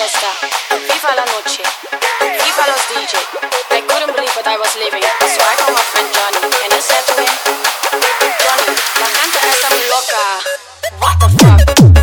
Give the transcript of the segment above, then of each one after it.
fiesta, viva la noche, viva los DJ. I couldn't believe what I was living, so I called my friend Johnny, and I said to him, Johnny, la gente está muy loca. What the fuck?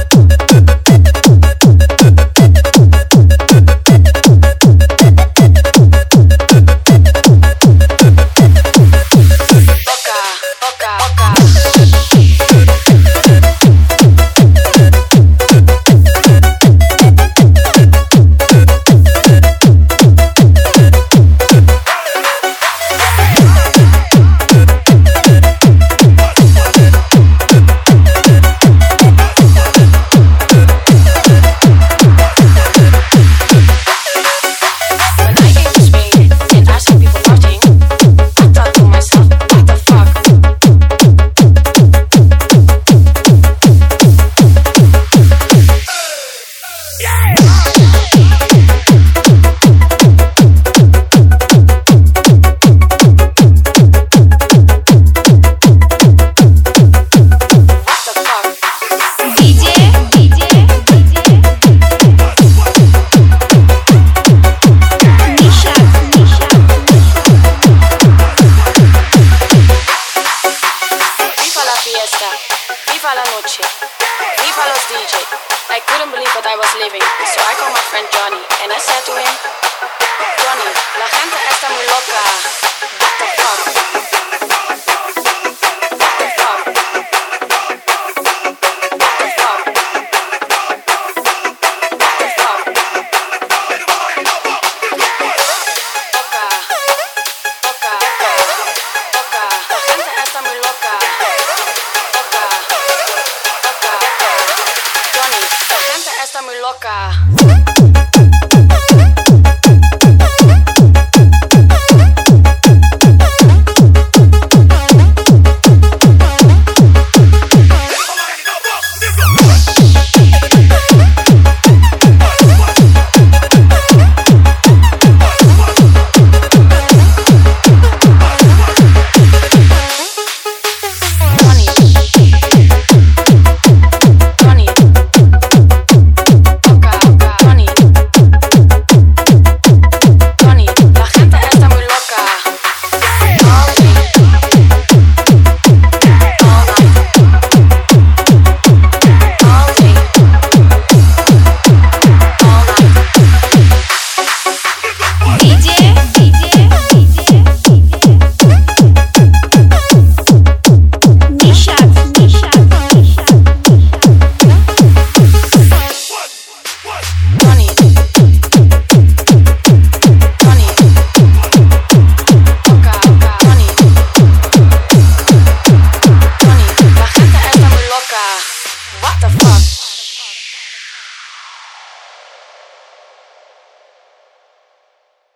Viva la noche, viva los DJ. I couldn't believe what I was living, so I called my friend Johnny, and I said to him, Johnny, la gente está muy loca. What the fuck? What the fuck? What the fuck? What the fuck? Oca, oca, oca, la gente está muy loca. Johnny, la gente está muy loca.